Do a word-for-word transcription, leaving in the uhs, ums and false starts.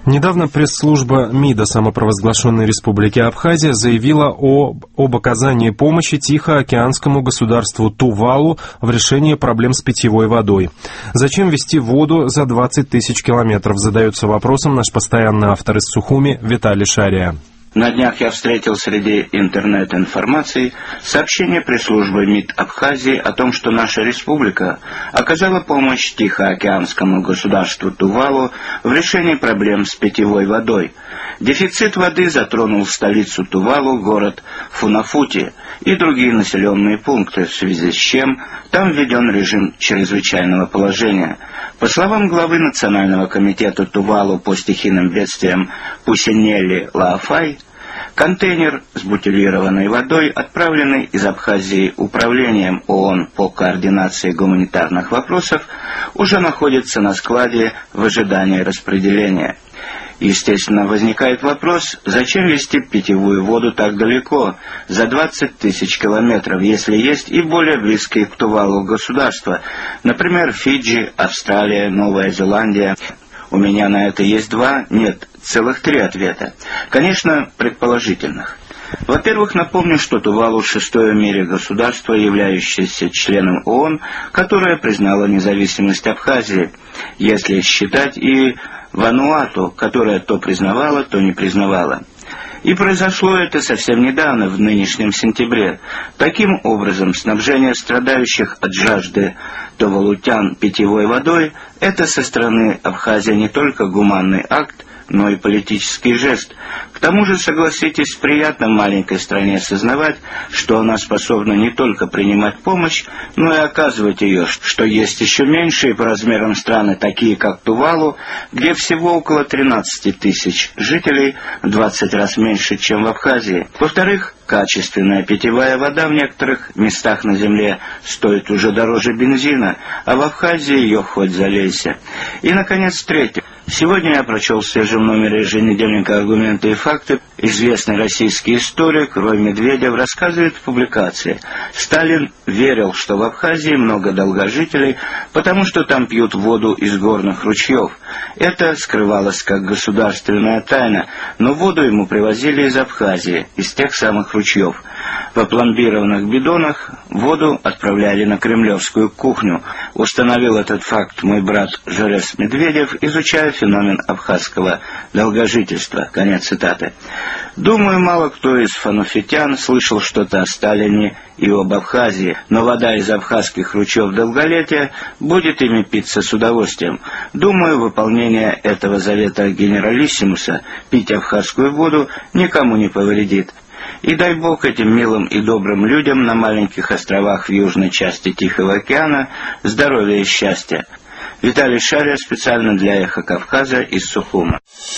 Недавно пресс-служба МИДа самопровозглашенной Республики Абхазия заявила об, об оказании помощи Тихоокеанскому государству Тувалу в решении проблем с питьевой водой. Зачем везти воду за двадцать тысяч километров, задается вопросом наш постоянный автор из Сухуми Виталий Шария. На днях я встретил среди интернет-информации сообщение пресс-службы МИД Абхазии о том, что наша республика оказала помощь Тихоокеанскому государству Тувалу в решении проблем с питьевой водой. Дефицит воды затронул столицу Тувалу, город Фунафути и другие населенные пункты, в связи с чем там введен режим чрезвычайного положения. По словам главы Национального комитета Тувалу по стихийным бедствиям Пусинелли Лаафай, контейнер с бутилированной водой, отправленный из Абхазии Управлением ООН по координации гуманитарных вопросов, уже находится на складе в ожидании распределения. Естественно, возникает вопрос, зачем везти питьевую воду так далеко, за двадцать тысяч километров, если есть и более близкие к Тувалу государства, например, Фиджи, Австралия, Новая Зеландия. У меня на это есть два, нет, целых три ответа. Конечно, предположительных. Во-первых, напомню, что Тувалу — шестое в мире государство, являющееся членом ООН, которое признало независимость Абхазии, если считать и Вануату, которая то признавала, то не признавала. И произошло это совсем недавно, в нынешнем сентябре. Таким образом, снабжение страдающих от жажды тувалутян питьевой водой – это со стороны Абхазии не только гуманный акт, но и политический жест. К тому же, согласитесь, приятно маленькой стране сознавать, что она способна не только принимать помощь, но и оказывать ее, что есть еще меньшие по размерам страны, такие как Тувалу, где всего около тринадцати тысяч жителей, в двадцать раз меньше, чем в Абхазии. Во-вторых, качественная питьевая вода в некоторых местах на земле стоит уже дороже бензина, а в Абхазии ее хоть залейся. И, наконец, третье. Сегодня я прочел в свежем номере еженедельника «Аргументы и факты». Известный российский историк Рой Медведев рассказывает в публикации: Сталин верил, что в Абхазии много долгожителей, потому что там пьют воду из горных ручьев. Это скрывалось как государственная тайна, но воду ему привозили из Абхазии, из тех самых ручьев. В опломбированных бидонах воду отправляли на кремлевскую кухню. Установил этот факт мой брат Жерес Медведев, изучая феномен абхазского долгожительства. Конец цитаты. Думаю, мало кто из фанофитян слышал что-то о Сталине и об Абхазии, но вода из абхазских ручьев долголетия будет ими питься с удовольствием. Думаю, выполнение этого завета генералиссимуса пить абхазскую воду никому не повредит. И дай Бог этим милым и добрым людям на маленьких островах в южной части Тихого океана здоровья и счастья. Виталий Шария, специально для Эхо Кавказа из Сухума.